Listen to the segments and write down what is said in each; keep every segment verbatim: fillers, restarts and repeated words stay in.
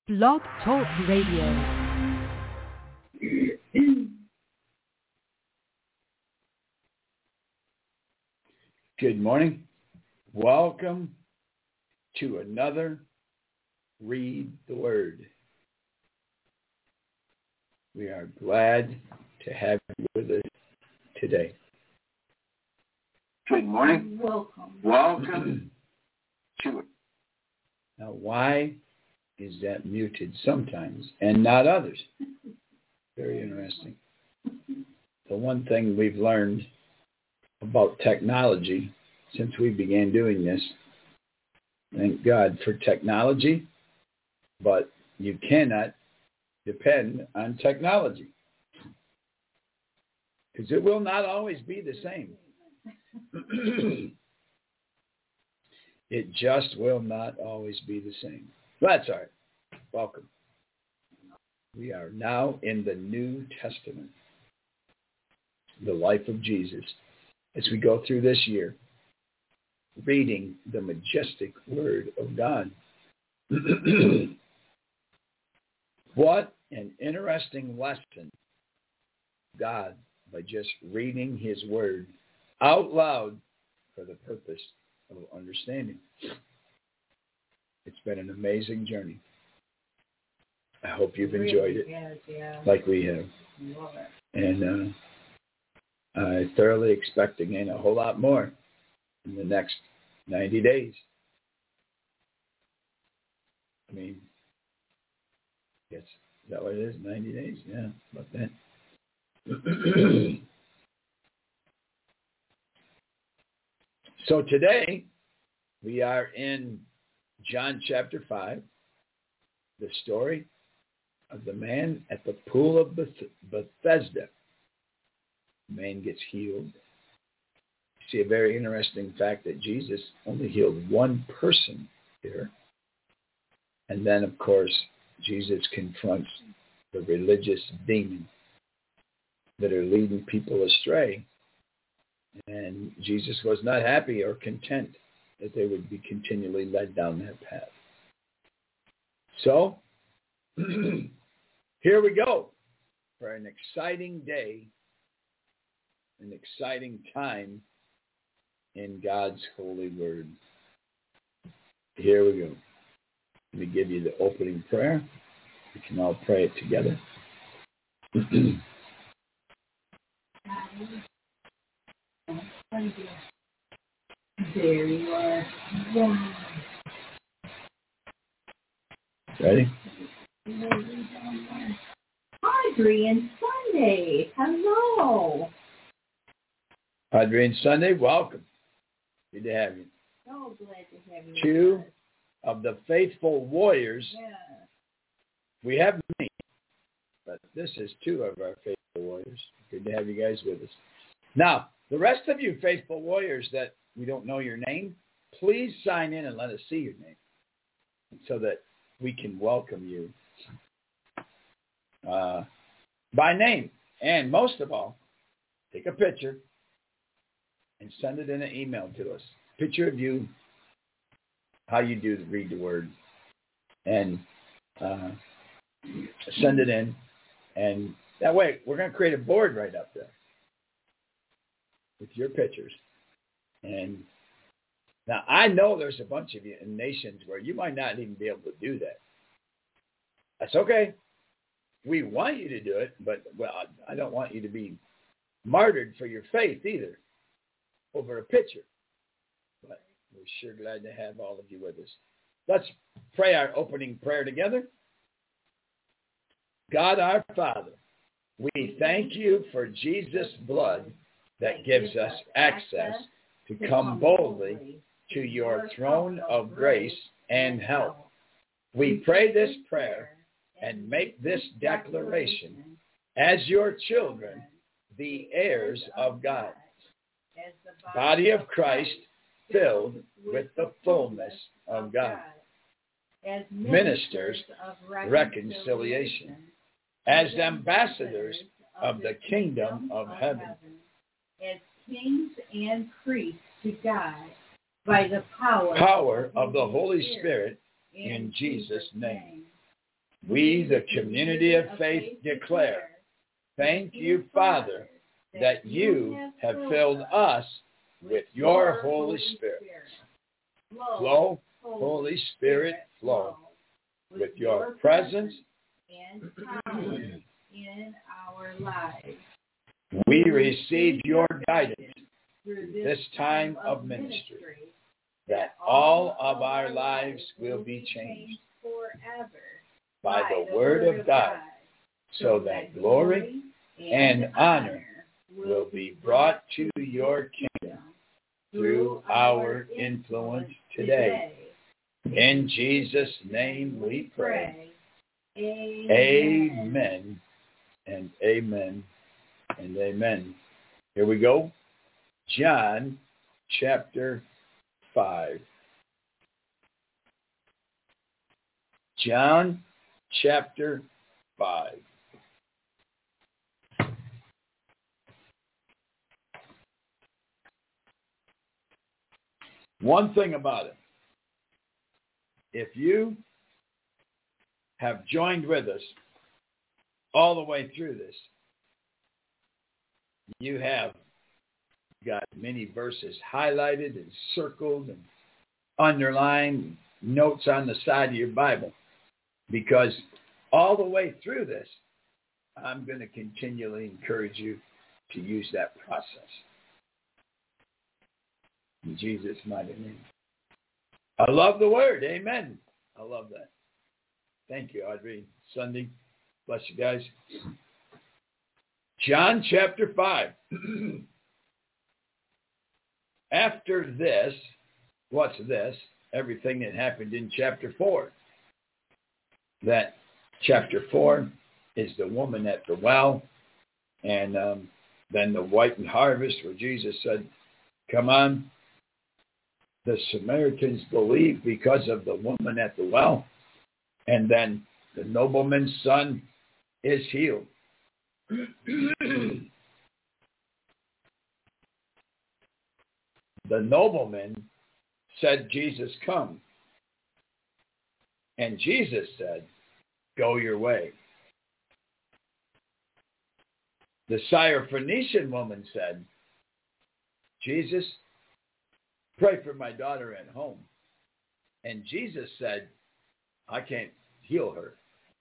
Blog Talk Radio. Good morning. Welcome to another Read the Word. We are glad to have you with us today. Good morning. Welcome. Welcome to it. Now, why is that muted sometimes and not others? Very interesting. The one thing we've learned about technology since we began doing this, thank God for technology, but you cannot depend on technology because it will not always be the same. It just will not always be the same. That's all right. Welcome. We are now in the New Testament, the life of Jesus, as we go through this year, reading the majestic Word of God. What an interesting lesson, God, by just reading His Word out loud for the purpose of understanding. It's been an amazing journey. I hope you've enjoyed it Yes, yeah. like we have. Love it. And uh, I thoroughly expect to gain a whole lot more in the next ninety days. I mean, yes, is that what it is? ninety days? Yeah, about that. So today, we are in John chapter five, the story of the man at the pool of Beth- Bethesda. The man gets healed. You see a very interesting fact that Jesus only healed one person here. And then, of course, Jesus confronts the religious demon that are leading people astray. And Jesus was not happy or content that they would be continually led down that path. So, here we go for an exciting day, an exciting time in God's holy word. Here we go. Let me give you the opening prayer. We can all pray it together. There you are. Wow. Ready? Audrey and Sunday. Hello. Audrey and Sunday, welcome. Good to have you. So glad to have you. Two with us. of the faithful warriors. Yeah. We have many, but this is two of our faithful warriors. Good to have you guys with us. Now, the rest of you faithful warriors that we don't know your name, please sign in and let us see your name so that we can welcome you uh, by name. And most of all, take a picture and send it in an email to us. Picture of you, how you do to read the word, and uh, send it in. And that way, we're going to create a board right up there with your pictures. And now I know there's a bunch of you in nations where you might not even be able to do that. That's okay. We want you to do it, but well, I don't want you to be martyred for your faith either over a picture. But we're sure glad to have all of you with us. Let's pray our opening prayer together. God our Father, we thank you for Jesus' blood that gives us access to come boldly to your throne of grace and help. We pray this prayer and make this declaration as your children, the heirs of God, body of Christ filled with the fullness of God, as ministers of reconciliation, as ambassadors of the kingdom of heaven, as kings and priests to God by the power, power of the Holy Spirit, in Jesus' name. We, the community of faith, declare, thank you, Father, that you have filled us with your Holy Spirit. Flow, Holy Spirit, flow with your presence and power in our lives. We receive your guidance through this time of ministry, that all of our lives will be changed forever by the word of God, so that glory and honor will be brought to your kingdom through our influence today. In Jesus' name we pray. Amen and amen and amen. Here we go. John chapter five. John chapter five. One thing about it, if you have joined with us all the way through this, you have got many verses highlighted and circled and underlined, notes on the side of your Bible, because all the way through this, I'm going to continually encourage you to use that process. In Jesus' mighty name. I love the word. Amen. I love that. Thank you, Audrey. Sunday. Bless you guys. John chapter five. After this, what's this? Everything that happened in chapter four. That chapter four is the woman at the well, and um, then the whitened harvest where Jesus said, come on. The Samaritans believed because of the woman at the well. And then the nobleman's son is healed. The nobleman said, Jesus, come. And Jesus said, go your way. The Syrophoenician woman said, Jesus, pray for my daughter at home. And Jesus said, I can't heal her.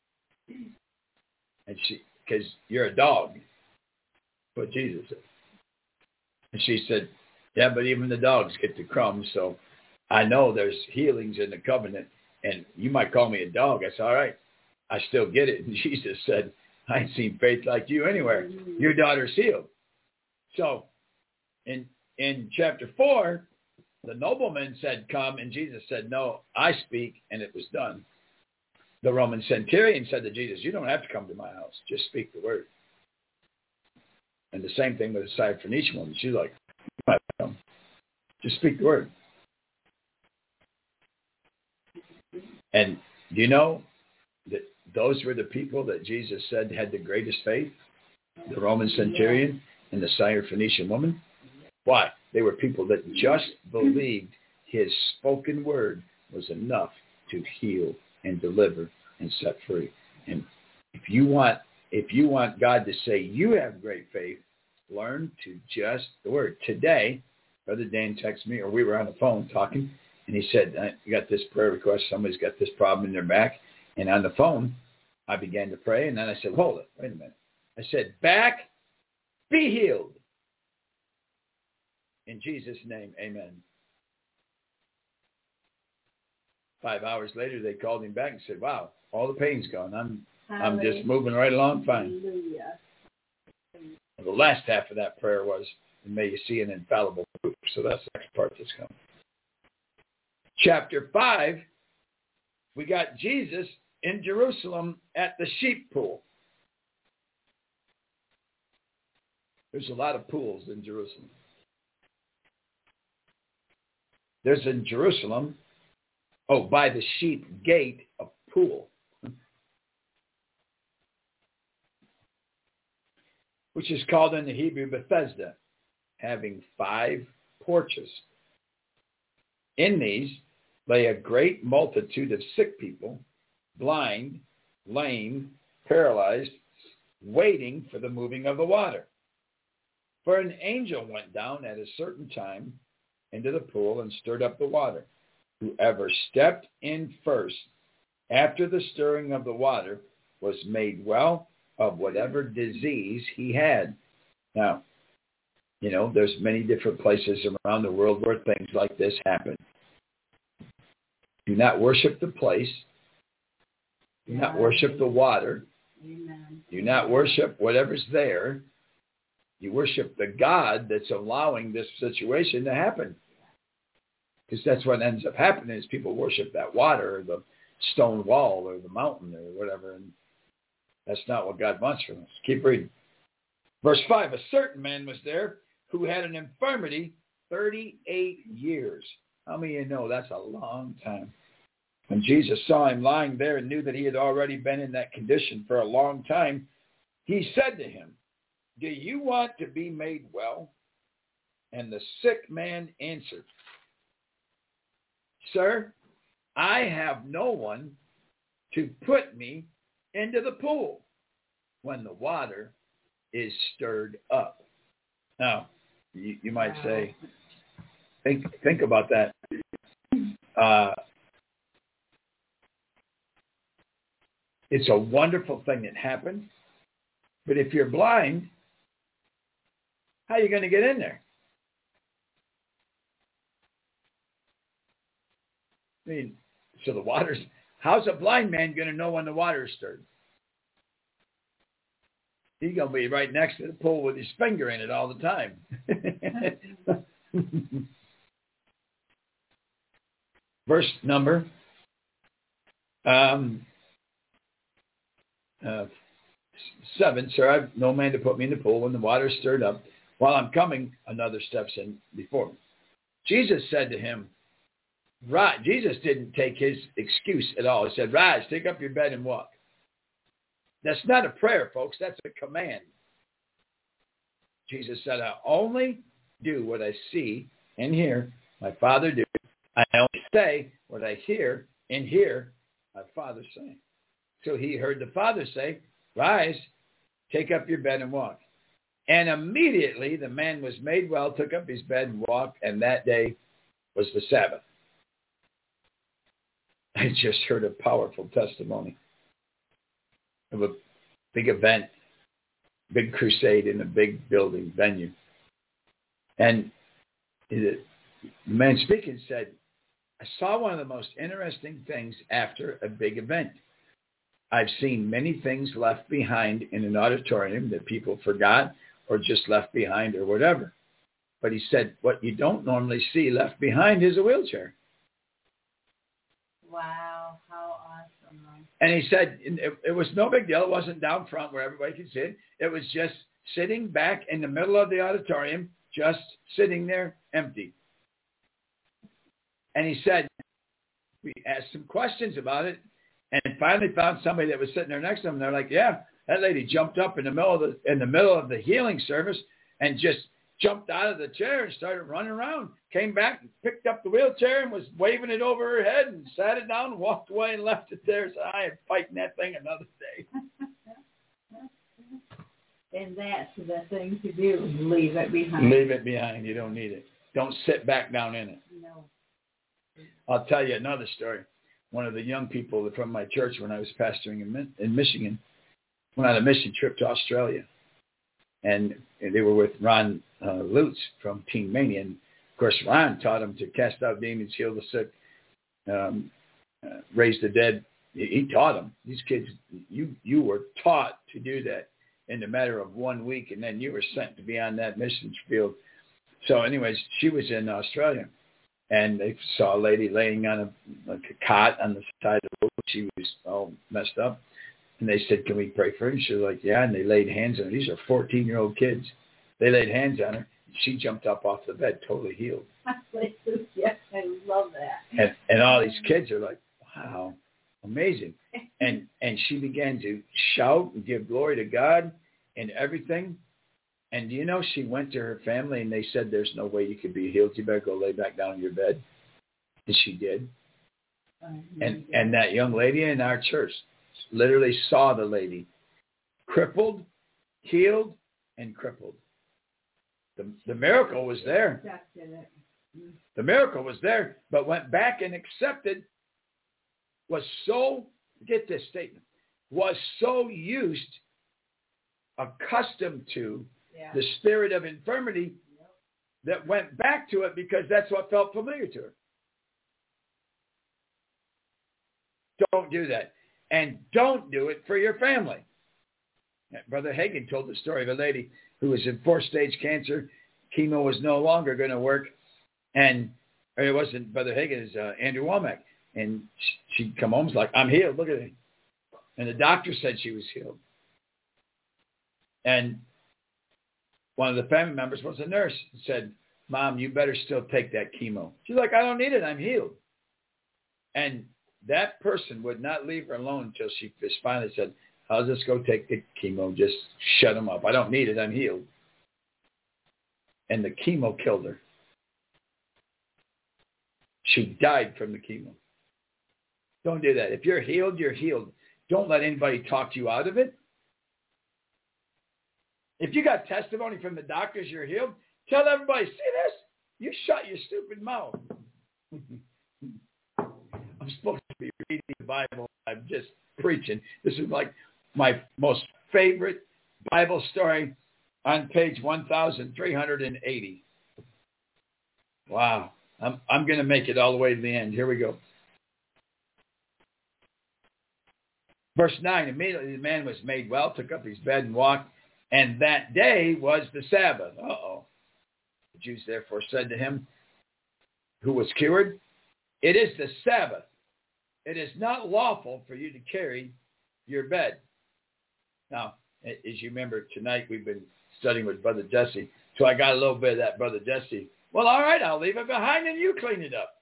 And she, because you're a dog. But Jesus said. And she said, yeah, but even the dogs get the crumbs, so I know there's healings in the covenant, and you might call me a dog. I said, all right, I still get it. And Jesus said, I ain't seen faith like you anywhere. Your daughter's healed. So in in chapter four, the nobleman said, come, and Jesus said, no, I speak, and it was done. The Roman centurion said to Jesus, you don't have to come to my house. Just speak the word. And the same thing with the Syrophoenician woman. She's like, come. Just speak the word. And do you know that those were the people that Jesus said had the greatest faith? The Roman centurion and the Syrophoenician woman. Why? They were people that just believed his spoken word was enough to heal and deliver and set free. And if you want, if you want God to say you have great faith, learn to just the word. Today, Brother Dan texted me, or we were on the phone talking, and he said, you got this prayer request, somebody's got this problem in their back. And on the phone, I began to pray, and then I said, hold it, wait a minute. I said, back, be healed. In Jesus' name, amen. Five hours later, they called him back and said, wow, all the pain's gone. I'm I'm just moving right along fine. Well, the last half of that prayer was, and may you see an infallible proof. So that's the next part that's coming. Chapter five, we got Jesus in Jerusalem at the sheep pool. There's a lot of pools in Jerusalem. There's in Jerusalem, oh, by the sheep gate, a pool, which is called in the Hebrew Bethesda, having five porches. In these lay a great multitude of sick people, blind, lame, paralyzed, waiting for the moving of the water. For an angel went down at a certain time into the pool and stirred up the water. Whoever stepped in first after the stirring of the water was made well of whatever disease he had. Now, you know, there's many different places around the world where things like this happen. Do not worship the place. Do not worship the water. Amen. Do not worship whatever's there. You worship the God that's allowing this situation to happen. Because that's what ends up happening is people worship that water or the stone wall or the mountain or whatever. And that's not what God wants from us. Keep reading. Verse five, a certain man was there who had an infirmity thirty-eight years. How many of you know that's a long time? When Jesus saw him lying there and knew that he had already been in that condition for a long time, he said to him, do you want to be made well? And the sick man answered, Sir, I have no one to put me into the pool when the water is stirred up. Now, you, you might wow. say, think think about that. Uh, it's a wonderful thing that happened, but if you're blind, how are you going to get in there? I mean, so the water's, how's a blind man going to know when the water is stirred? He's going to be right next to the pool with his finger in it all the time. Verse number um, uh, seven, Sir, I have no man to put me in the pool when the water is stirred up. While I'm coming, another steps in before me. Jesus said to him, Rise. Jesus didn't take his excuse at all. He said, rise, take up your bed and walk. That's not a prayer, folks. That's a command. Jesus said, I only do what I see and hear my Father do. I only say what I hear and hear my Father say. So he heard the Father say, rise, take up your bed and walk. And immediately the man was made well, took up his bed and walked, and that day was the Sabbath. I just heard a powerful testimony of a big event, big crusade in a big building venue. And the man speaking said, I saw one of the most interesting things after a big event. I've seen many things left behind in an auditorium that people forgot or just left behind or whatever. But he said, what you don't normally see left behind is a wheelchair. Wow, how awesome. And he said it, it was no big deal. It wasn't down front where everybody could sit. It was just sitting back in the middle of the auditorium, just sitting there empty. And he said, we asked some questions about it and finally found somebody that was sitting there next to him. And they're like, yeah, that lady jumped up in the middle of the, in the middle of the healing service and just jumped out of the chair and started running around, came back and picked up the wheelchair and was waving it over her head and sat it down and walked away and left it there. So I am fighting that thing another day. And that's the thing to do, leave it behind. Leave it behind. You don't need it. Don't sit back down in it. No. I'll tell you another story. One of the young people from my church when I was pastoring in, in Michigan went on a mission trip to Australia. And, and they were with Ron uh, Lutz from Teen Mania. And, of course, Ron taught them to cast out demons, heal the sick, um, uh, raise the dead. He, he taught them. These kids, you you were taught to do that in a matter of one week, and then you were sent to be on that mission field. So anyways, she was in Australia, and they saw a lady laying on a, like a cot on the side of the road. She was all messed up. And they said, can we pray for her? And she was like, yeah. And they laid hands on her. These are fourteen-year-old kids. They laid hands on her. And she jumped up off the bed, totally healed. Yes, I love that. And, and all these kids are like, wow, amazing. And and she began to shout and give glory to God and everything. And do you know, she went to her family and they said, there's no way you could be healed. You better go lay back down in your bed. And she did. And and that young lady in our church, literally saw the lady crippled, healed, and crippled. The, the miracle was there. The miracle was there, but went back and accepted, was so, get this statement, was so used, accustomed to yeah. the spirit of infirmity yep. that went back to it because that's what felt familiar to her. Don't do that. And don't do it for your family. Brother Hagin told the story of a lady who was in fourth-stage cancer. Chemo was no longer going to work. And or it wasn't Brother Hagin, it was uh, Andrew Womack. And she'd come home and was like, I'm healed. Look at me. And the doctor said she was healed. And one of the family members was a nurse and said, Mom, you better still take that chemo. She's like, I don't need it. I'm healed. And that person would not leave her alone until she just finally said, I'll just go take the chemo. Just shut him up. I don't need it. I'm healed. And the chemo killed her. She died from the chemo. Don't do that. If you're healed, you're healed. Don't let anybody talk you out of it. If you got testimony from the doctors you're healed, tell everybody, see this? You shut your stupid mouth. I'm supposed to be reading the Bible. I'm just preaching. This is like my most favorite Bible story on page one thousand three hundred eighty. Wow. I'm, I'm going to make it all the way to the end. Here we go. Verse nine, immediately the man was made well, took up his bed and walked, and that day was the Sabbath. Uh-oh. The Jews therefore said to him, who was cured, it is the Sabbath. It is not lawful for you to carry your bed. Now, as you remember, tonight we've been studying with Brother Jesse, so I got a little bit of that Brother Jesse. Well, all right, I'll leave it behind and you clean it up.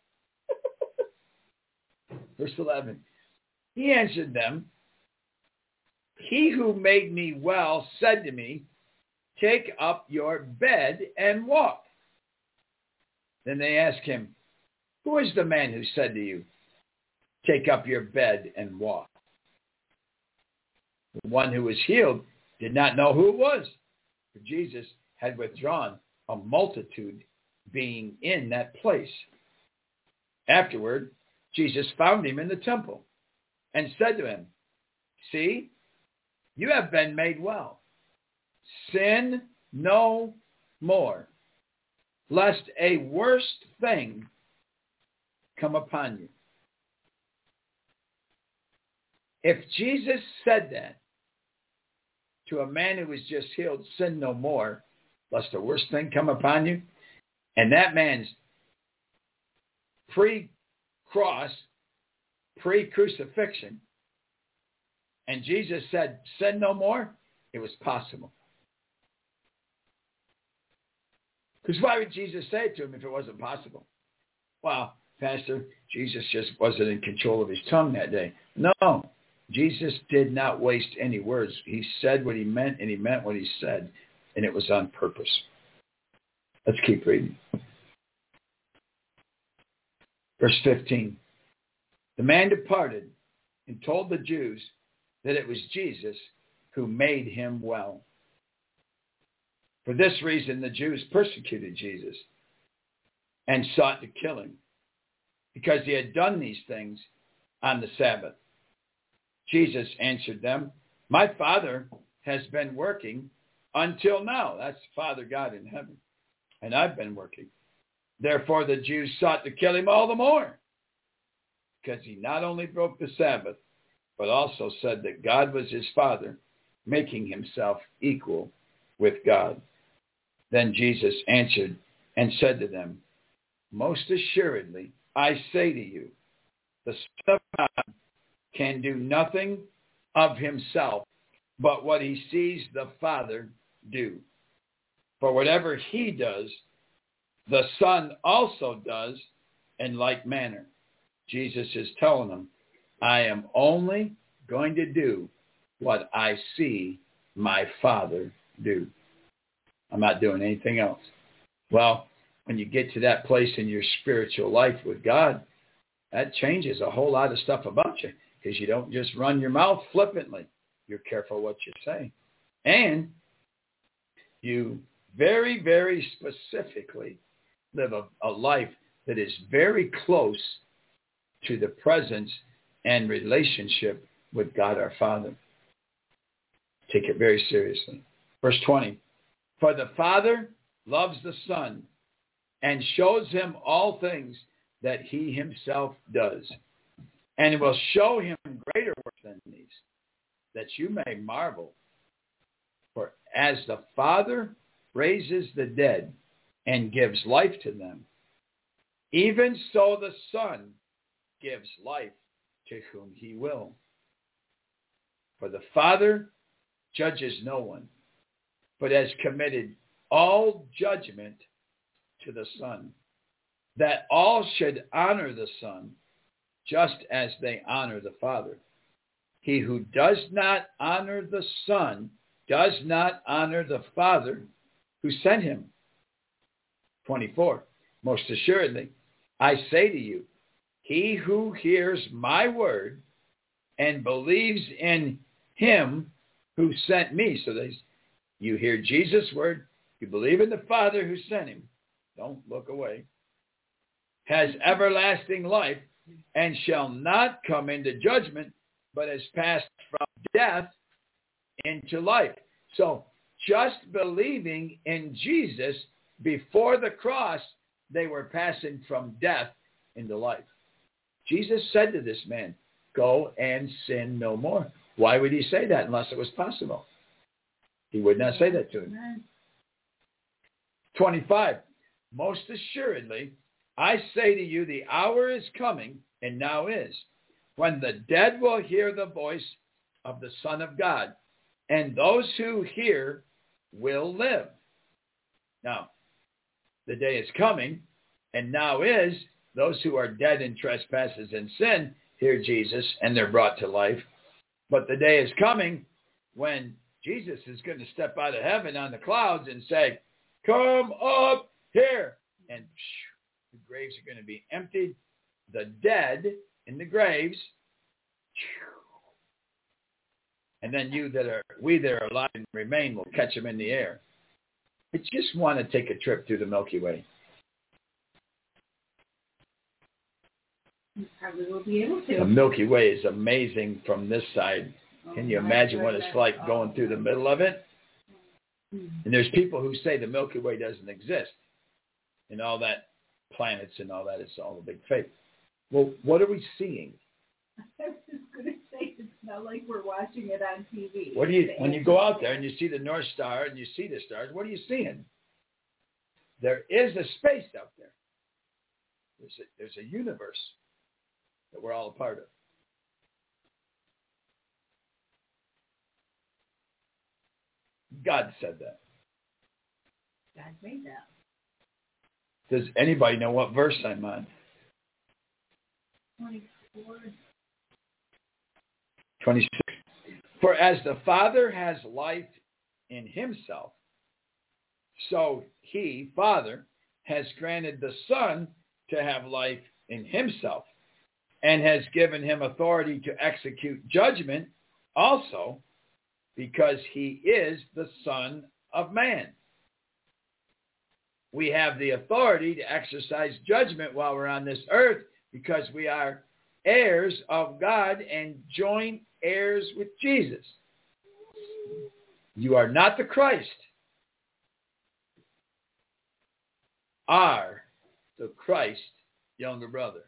Verse eleven. He answered them, he who made me well said to me, take up your bed and walk. Then they asked him, who is the man who said to you, take up your bed and walk? The one who was healed did not know who it was, for Jesus had withdrawn, a multitude being in that place. Afterward, Jesus found him in the temple and said to him, see, you have been made well. Sin no more, lest a worse thing come upon you. If Jesus said that to a man who was just healed, sin no more, lest a worse thing come upon you, and that man's pre-cross, pre-crucifixion, and Jesus said, sin no more, it was possible. Because why would Jesus say it to him if it wasn't possible? Well, Pastor, Jesus just wasn't in control of his tongue that day. No, Jesus did not waste any words. He said what he meant, and he meant what he said, and it was on purpose. Let's keep reading. Verse fifteen. The man departed and told the Jews that it was Jesus who made him well. For this reason, the Jews persecuted Jesus and sought to kill him, because he had done these things on the Sabbath. Jesus answered them, my Father has been working until now. That's Father God in heaven. And I've been working. Therefore the Jews sought to kill him all the more, because he not only broke the Sabbath, but also said that God was his Father, making himself equal with God. Then Jesus answered and said to them, most assuredly, I say to you, the Son of God can do nothing of himself, but what he sees the Father do. For whatever he does, the Son also does in like manner. Jesus is telling them, I am only going to do what I see my Father do. I'm not doing anything else. Well, when you get to that place in your spiritual life with God, that changes a whole lot of stuff about you. because you don't just run your mouth flippantly. You're careful what you say. And you very, very specifically live a, a life that is very close to the presence and relationship with God our Father. Take it very seriously. Verse twenty, for the Father loves the Son and shows him all things that he himself does, and will show him greater works than these, that you may marvel. For as the Father raises the dead and gives life to them, even so the Son gives life to whom he will. For the Father judges no one, but has committed all judgment to the Son, that all should honor the Son just as they honor the Father. He who does not honor the Son does not honor the Father who sent him. twenty-four, most assuredly, I say to you, he who hears my word and believes in him who sent me. So there's, you hear Jesus' word, you believe in the Father who sent him. Don't look away. Has everlasting life and shall not come into judgment, but has passed from death into life. So just believing in Jesus before the cross, they were passing from death into life. Jesus said to this man, go and sin no more. Why would he say that unless it was possible? He would not say that to him. twenty-five, most assuredly, I say to you, the hour is coming, and now is, when the dead will hear the voice of the Son of God, and those who hear will live. Now, the day is coming, and now is, those who are dead in trespasses and sin hear Jesus, and they're brought to life. But the day is coming when Jesus is going to step out of heaven on the clouds and say, come up here. And phew, the graves are going to be emptied. The dead in the graves. And then you that are, we that are alive and remain will catch them in the air. I just want to take a trip through the Milky Way. You probably will be able to. The Milky Way is amazing from this side. Can you imagine what it's like going through the middle of it? And there's people who say the Milky Way doesn't exist. And all that planets and all that is all a big fake. Well, what are we seeing? I was just going to say, it's not like we're watching it on T V. What do you, when you go out there and you see the North Star and you see the stars, what are you seeing? There is a space out there. There's a, there's a universe that we're all a part of. God said that. God made that. Does anybody know what verse I'm on? twenty-four. twenty-six. For as the Father has life in himself, so he, Father, has granted the Son to have life in himself, and has given him authority to execute judgment also, because he is the Son of Man. We have the authority to exercise judgment while we're on this earth because we are heirs of God and joint heirs with Jesus. You are not the Christ. Are the Christ younger brother.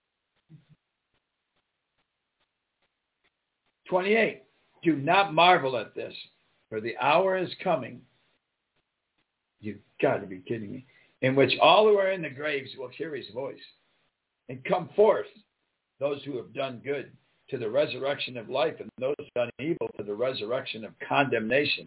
twenty-eight. Do not marvel at this, for the hour is coming. You've got to be kidding me. In which all who are in the graves will hear his voice and come forth, those who have done good to the resurrection of life, and those who have done evil to the resurrection of condemnation.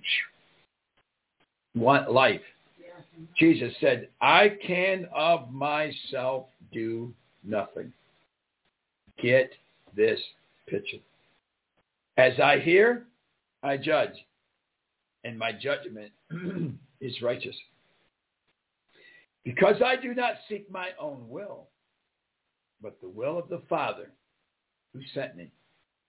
Want life. Jesus said, I can of myself do nothing. Get this picture. As I hear, I judge, and my judgment is righteous. Because I do not seek my own will, but the will of the Father who sent me.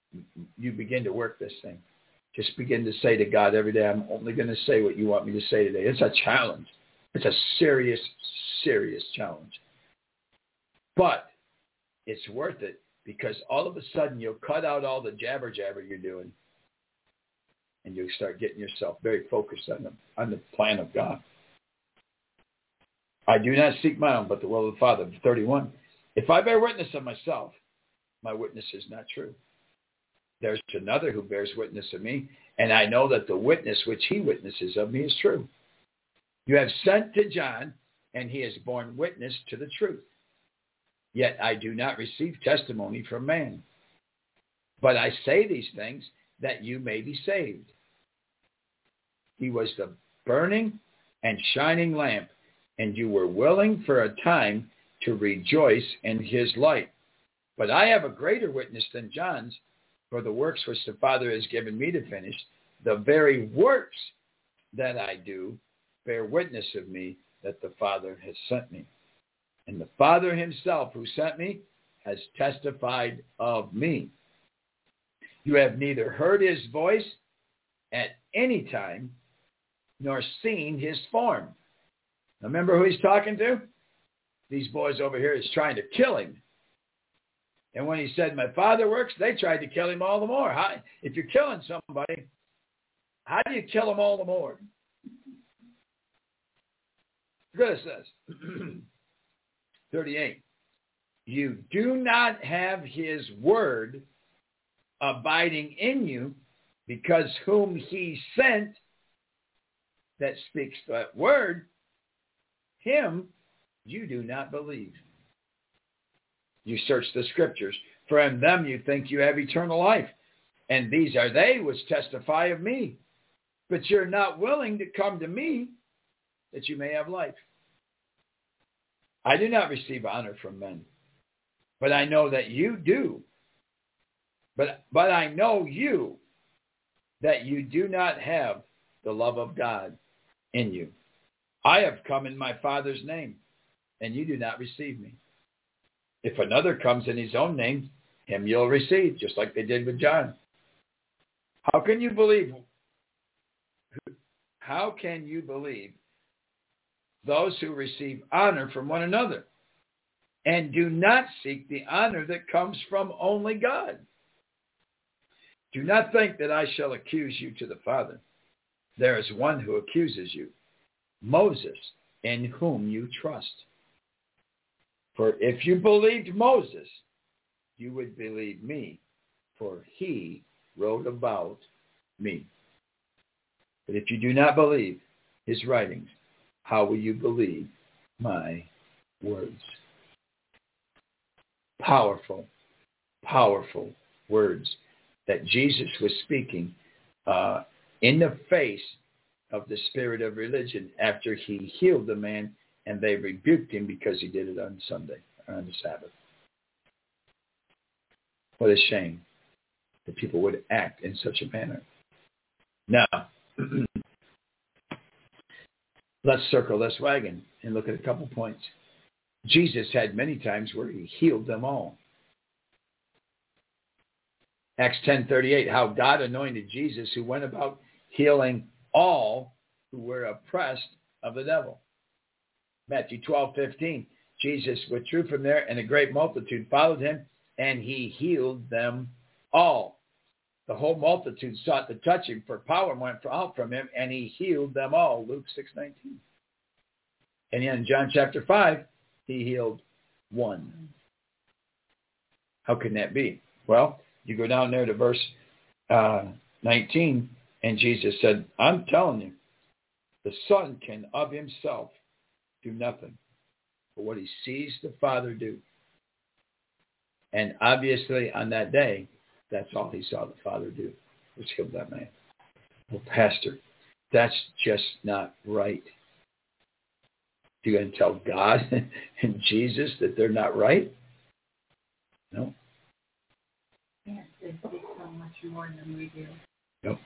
you begin to work this thing. Just begin to say to God every day, I'm only going to say what you want me to say today. It's a challenge. It's a serious, serious challenge. But it's worth it because all of a sudden you'll cut out all the jabber jabber you're doing and you'll start getting yourself very focused on the, on the plan of God. I do not seek my own, but the will of the Father. thirty-one. If I bear witness of myself, my witness is not true. There's another who bears witness of me, and I know that the witness which he witnesses of me is true. You have sent to John, and he has borne witness to the truth. Yet I do not receive testimony from man. But I say these things that you may be saved. He was the burning and shining lamp, and you were willing for a time to rejoice in his light. But I have a greater witness than John's, for the works which the Father has given me to finish, the very works that I do bear witness of me that the Father has sent me. And the Father himself who sent me has testified of me. You have neither heard his voice at any time, nor seen his form. Now remember who he's talking to? These boys over here is trying to kill him. And when he said, my Father works, they tried to kill him all the more. How, if you're killing somebody, how do you kill them all the more? Look what it says. thirty-eight. You do not have his word abiding in you, because whom he sent that speaks that word, him you do not believe. You search the scriptures, for in them you think you have eternal life, and these are they which testify of me. But you're not willing to come to me that you may have life. I do not receive honor from men, but I know that you do. But, but I know you, that you do not have the love of God in you. I have come in my Father's name, and you do not receive me. If another comes in his own name, him you'll receive, just like they did with John. How can you believe? How can you believe those who receive honor from one another and do not seek the honor that comes from only God? Do not think that I shall accuse you to the Father. There is one who accuses you, Moses, in whom you trust. For if you believed Moses, you would believe me, for he wrote about me. But if you do not believe his writings, how will you believe my words? Powerful, powerful words that Jesus was speaking uh, in the face of the spirit of religion after he healed the man and they rebuked him because he did it on Sunday, on the Sabbath. What a shame that people would act in such a manner. Now, let's circle this wagon and look at a couple points. Jesus had many times where he healed them all. Acts ten thirty-eight, how God anointed Jesus, who went about healing all who were oppressed of the devil. Matthew twelve fifteen, Jesus withdrew from there, and a great multitude followed him, and he healed them all. The whole multitude sought to touch him, for power went out from him, and he healed them all. Luke six nineteen. And in John chapter five, he healed one. How can that be? Well, you go down there to verse uh, nineteen, and Jesus said, I'm telling you, the Son can of himself do nothing but what he sees the Father do. And obviously on that day, that's all he saw the Father do, was heal that man. Well, Pastor, that's just not right. You going to tell God and Jesus that they're not right? No. Yes, they see so much more than we do. No.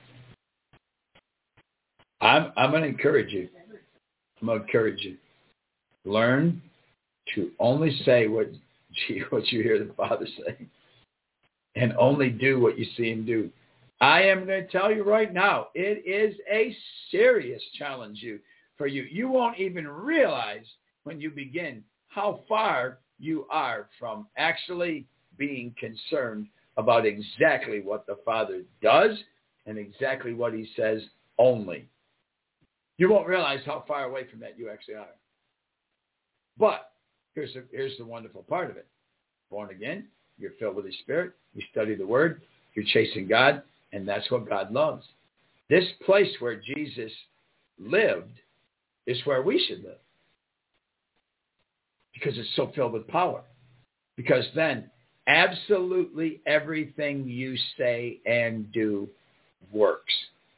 I'm I'm going to encourage you. I'm going to encourage you. Learn to only say what what you hear the Father say. and only do what you see him do. I am going to tell you right now, it is a serious challenge you for you. You won't even realize when you begin how far you are from actually being concerned about exactly what the Father does and exactly what he says only. You won't realize how far away from that you actually are. But here's the, here's the wonderful part of it. Born again, you're filled with the Spirit, you study the Word, you're chasing God, and that's what God loves. This place where Jesus lived is where we should live. Because it's so filled with power. Because then absolutely everything you say and do works.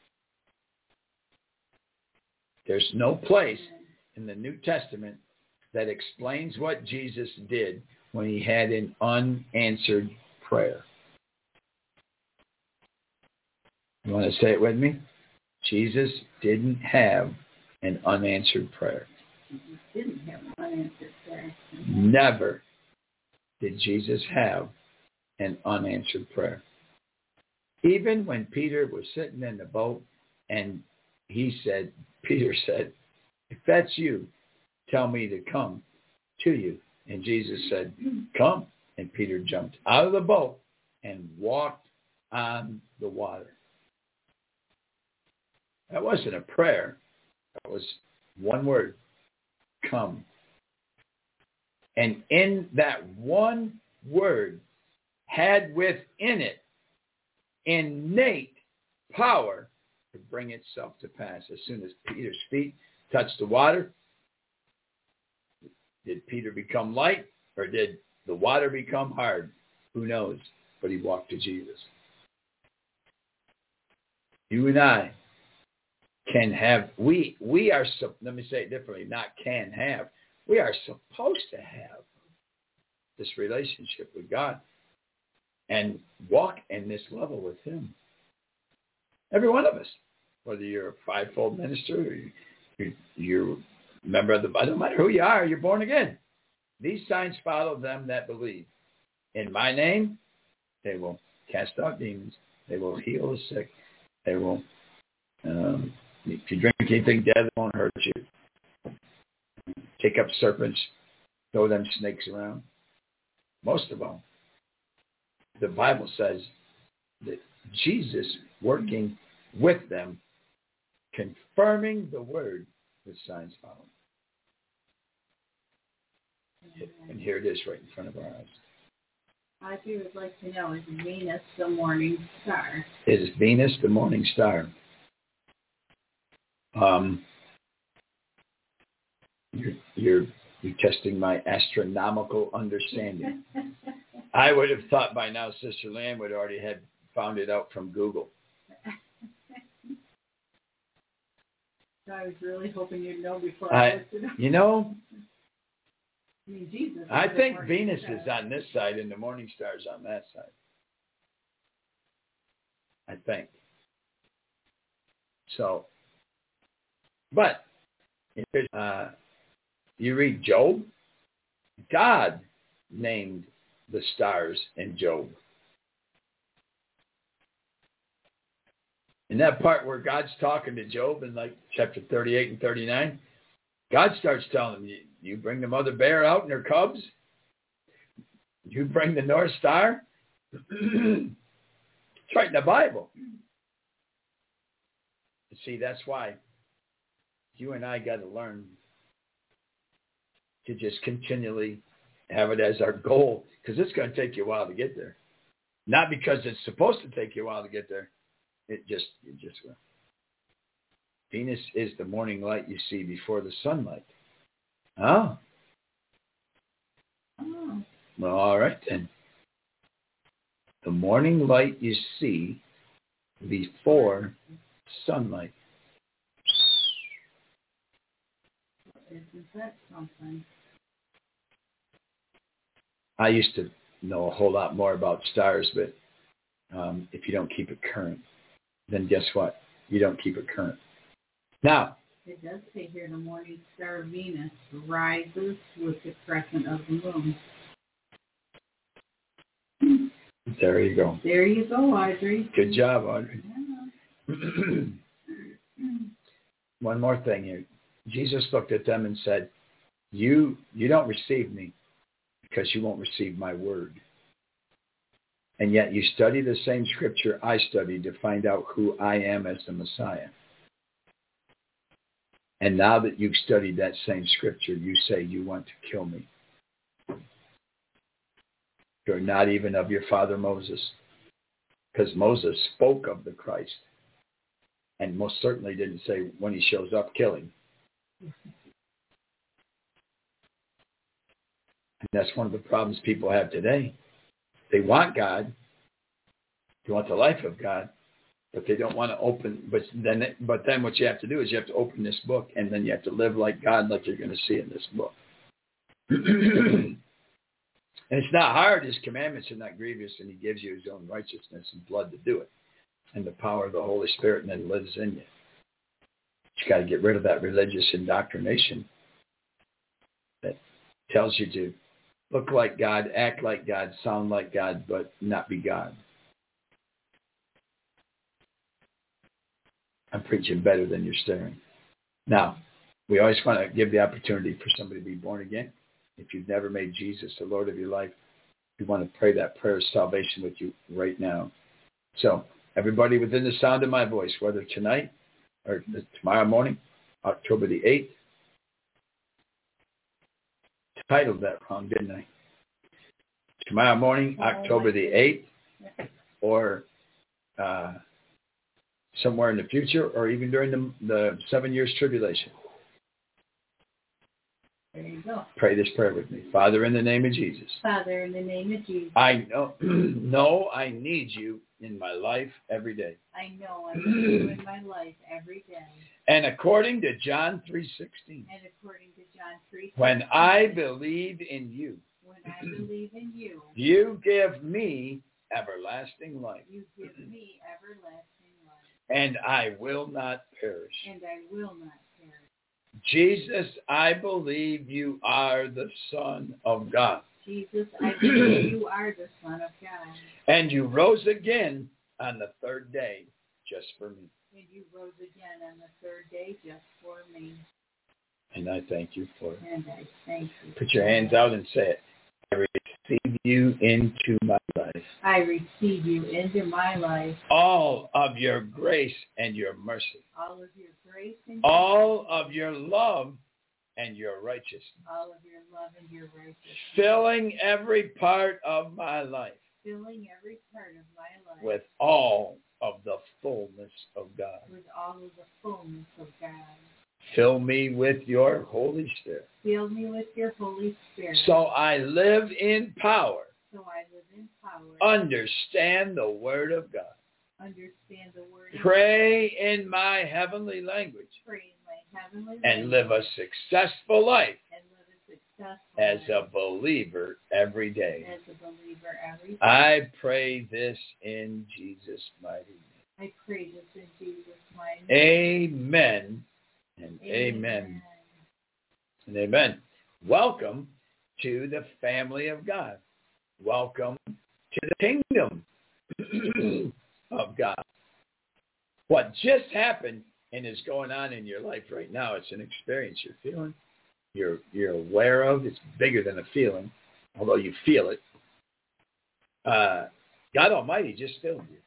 There's no place in the New Testament that explains what Jesus did when he had an unanswered prayer. You want to say it with me? Jesus didn't have an unanswered prayer. Jesus didn't have an unanswered prayer. Never did Jesus have an unanswered prayer. Even when Peter was sitting in the boat and he said, Peter said, if that's you, tell me to come to you. And Jesus said, come. And Peter jumped out of the boat and walked on the water. That wasn't a prayer. That was one word, come. And in that one word had within it innate power to bring itself to pass. As soon as Peter's feet touched the water, did Peter become light or did the water become hard? Who knows? But he walked to Jesus. You and I can have, we we are, let me say it differently, not can have. We are supposed to have this relationship with God and walk in this level with him. Every one of us, whether you're a fivefold minister or you're, you're a member of the, it doesn't matter who you are, you're born again. These signs follow them that believe. In my name, they will cast out demons. They will heal the sick. They will, um, if you drink anything dead, it won't hurt you. Take up serpents, throw them snakes around. Most of all, the Bible says that Jesus working with them, confirming the word with signs following. And here it is right in front of our eyes. I do would like to know, is Venus the morning star? It is Venus the morning star. Um, you're, you're, you're testing my astronomical understanding. I would have thought by now Sister Lan would already have found it out from Google. I was really hoping you'd know before I, I looked it up. You know, I mean, Jesus. I think Venus star. is on this side and the morning star is on that side. I think. So, but if uh, you read Job, God named the stars in Job. In that part where God's talking to Job in like chapter thirty-eight and thirty-nine, God starts telling him, you bring the mother bear out and her cubs? You bring the North Star? It's right in the Bible. You see, that's why you and I got to learn to just continually have it as our goal, because it's going to take you a while to get there. Not because it's supposed to take you a while to get there. It just, it just will. Venus is the morning light you see before the sunlight. Oh. Oh. Well, all right then. The morning light you see before sunlight. Isn't that something? I used to know a whole lot more about stars, but um, if you don't keep it current, then guess what? You don't keep it current. Now, it does say here the morning star Venus rises with the crescent of the moon. There you go. There you go, Audrey. Good job, Audrey. Yeah. One more thing here. Jesus looked at them and said, you, you don't receive me because you won't receive my word. And yet you study the same scripture I studied to find out who I am as the Messiah. And now that you've studied that same scripture, you say you want to kill me. You're not even of your father Moses. Because Moses spoke of the Christ. And most certainly didn't say when he shows up, kill him. And that's one of the problems people have today. They want God. They want the life of God. But they don't want to open. But then, but then what you have to do is you have to open this book. And then you have to live like God, like you're going to see in this book. And it's not hard. His commandments are not grievous. And he gives you his own righteousness and blood to do it. And the power of the Holy Spirit, and then lives in you. You got to get rid of that religious indoctrination that tells you to look like God, act like God, sound like God, but not be God. I'm preaching better than you're staring. Now, we always want to give the opportunity for somebody to be born again. If you've never made Jesus the Lord of your life, we want to pray that prayer of salvation with you right now. So, everybody within the sound of my voice, whether tonight or tomorrow morning, October the eighth, titled that wrong, didn't I? Tomorrow morning, October the eighth, or uh, somewhere in the future, or even during the, the seven years tribulation. There you go. Pray this prayer with me. Father, in the name of Jesus. Father, in the name of Jesus. I know, know I need you in my life every day. I know I need you in my life every day. And according to John three sixteen. And according to John three sixteen. When I believe in you. When I believe in you. You give me everlasting life. You give me everlasting life. And I will not perish. And I will not perish. Jesus, I believe you are the Son of God. Jesus, I believe you are the Son of God. And you rose again on the third day just for me. And you rose again on the third day just for me. And I thank you for it. And I thank you. Put your hands out and say it. I receive you into my life. I receive you into my life. All of your grace and your mercy. All of your grace and all of your love and your righteousness. All of your love and your righteousness. Filling every part of my life. Filling every part of my life. With all of the fullness of God. With all of the fullness of God. Fill me with your Holy Spirit. Fill me with your Holy Spirit. So I live in power. So I live in power. Understand the Word of God. Understand the Word Pray of God. In my heavenly language. Pray in my heavenly and language. live a successful life. And live a successful as life. a believer every day. As a believer every day. I pray this in Jesus' mighty name. I pray this in Jesus' mighty name. Amen. And amen. Amen. And amen. Welcome to the family of God. Welcome to the kingdom of God. What just happened and is going on in your life right now, it's an experience you're feeling, you're, you're aware of. It's bigger than a feeling, although you feel it. Uh, God Almighty just filled you.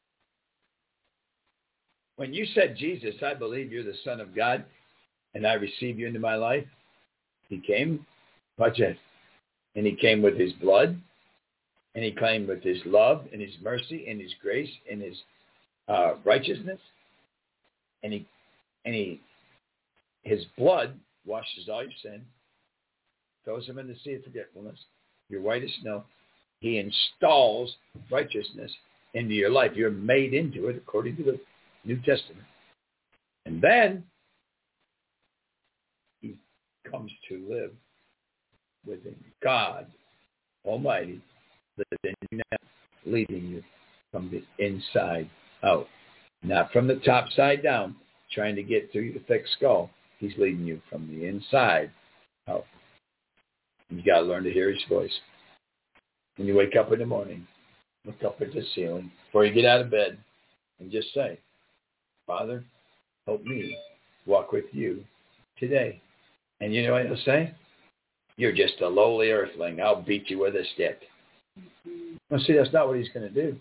When you said, Jesus, I believe you're the Son of God, and I receive you into my life, he came, watch it, and he came with his blood, and he came with his love, and his mercy, and his grace, and his uh, righteousness, and he, and he, his blood washes all your sin, throws them in the sea of forgetfulness, you're white as snow. He installs righteousness into your life. You're made into it according to the New Testament. And then he comes to live within God Almighty, living you now, leading you from the inside out. Not from the top side down, trying to get through your thick skull. He's leading you from the inside out. You got to learn to hear his voice. When you wake up in the morning, look up at the ceiling before you get out of bed and just say, Father, help me walk with you today. And you know what he'll say? You're just a lowly earthling. I'll beat you with a stick. Well, see, that's not what he's going to do.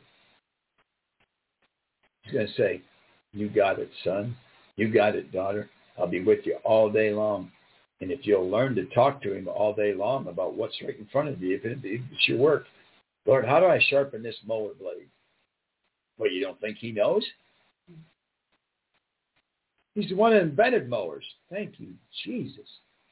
He's going to say, you got it, son. You got it, daughter. I'll be with you all day long. And if you'll learn to talk to him all day long about what's right in front of you, if it's your work, Lord, how do I sharpen this mower blade? Well, you don't think he knows? He's the one that invented mowers. Thank you, Jesus.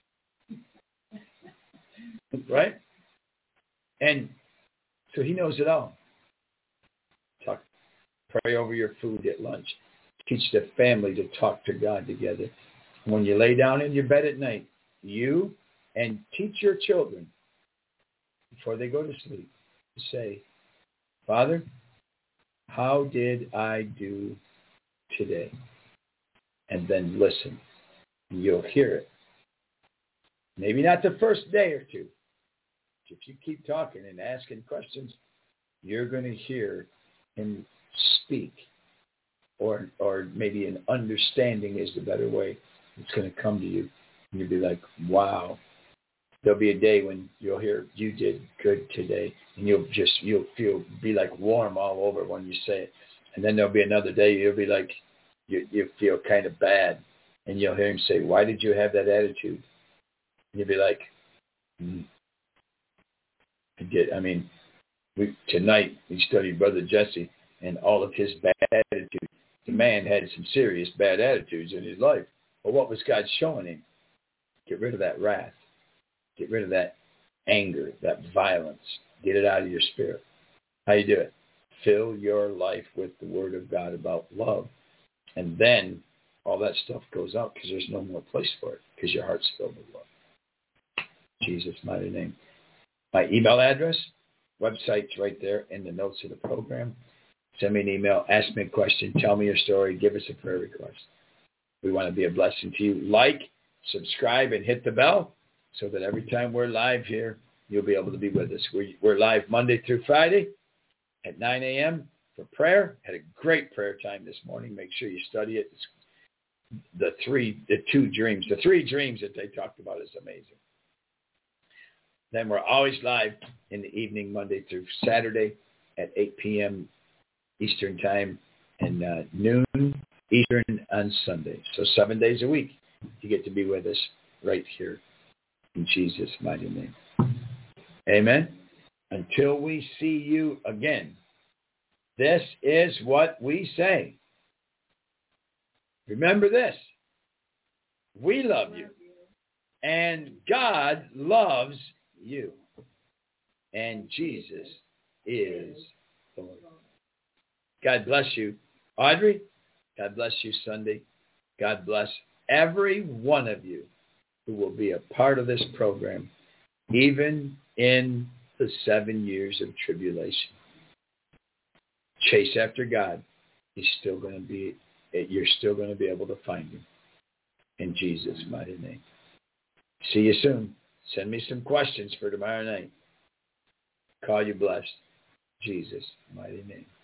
Right? And so he knows it all. Talk, pray over your food at lunch. Teach the family to talk to God together. When you lay down in your bed at night, you and teach your children before they go to sleep to say, Father, how did I do today? And then listen. And you'll hear it. Maybe not the first day or two. If you keep talking and asking questions, you're going to hear him speak. Or or maybe an understanding is the better way. It's going to come to you. And you'll be like, wow. There'll be a day when you'll hear, you did good today. And you'll just, you'll feel, be like warm all over when you say it. And then there'll be another day you'll be like, you, you feel kind of bad. And you'll hear him say, why did you have that attitude? And you'll be like, hmm. I did. I mean, we, tonight we studied Brother Jesse and all of his bad attitudes. The man had some serious bad attitudes in his life. But what was God showing him? Get rid of that wrath. Get rid of that anger, that violence. Get it out of your spirit. How you do it? Fill your life with the Word of God about love. And then all that stuff goes out because there's no more place for it because your heart's filled with love. In Jesus' mighty name. My email address, website's right there in the notes of the program. Send me an email, ask me a question, tell me your story, give us a prayer request. We want to be a blessing to you. Like, subscribe, and hit the bell so that every time we're live here, you'll be able to be with us. We, we're live Monday through Friday at nine a.m. for prayer. Had a great prayer time this morning. Make sure you study it. It's the three, the two dreams, the three dreams that they talked about is amazing. Then we're always live in the evening, Monday through Saturday at eight p.m. Eastern Time and uh, noon Eastern on Sunday. So seven days a week, you get to be with us right here in Jesus' mighty name. Amen. Until we see you again, this is what we say. Remember this. We love you. And God loves you. And Jesus is the Lord. God bless you. Audrey, God bless you Sunday. God bless every one of you who will be a part of this program, even in the seven years of tribulation. Chase after God. He's still going to be, you're still going to be able to find him. In Jesus' mighty name. See you soon. Send me some questions for tomorrow night. Call you blessed. Jesus' mighty name.